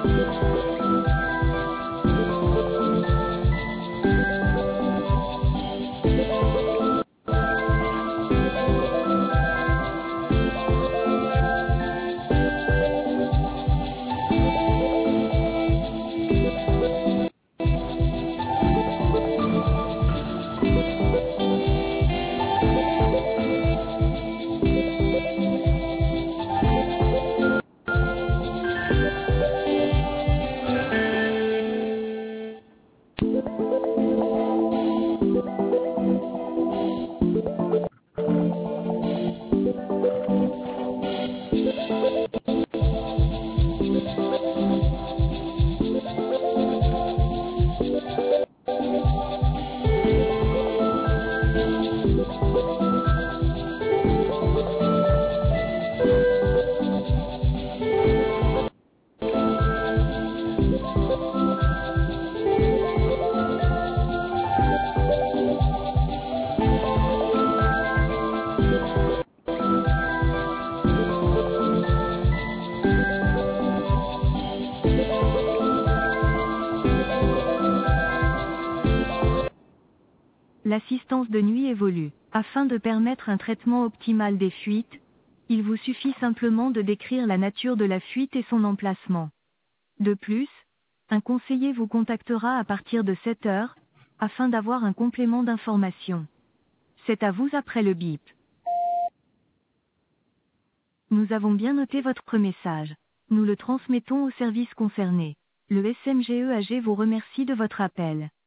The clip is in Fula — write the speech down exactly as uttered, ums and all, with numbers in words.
L'assistance de nuit évolue. Afin de permettre un traitement optimal des fuites, il vous suffit simplement de décrire la nature de la fuite et son emplacement. De plus, un conseiller vous contactera à partir de sept heures, afin d'avoir un complément d'information. C'est à vous après le bip. Nous avons bien noté votre message. Nous le transmettons au service concerné. Le S M G E A G vous remercie de votre appel.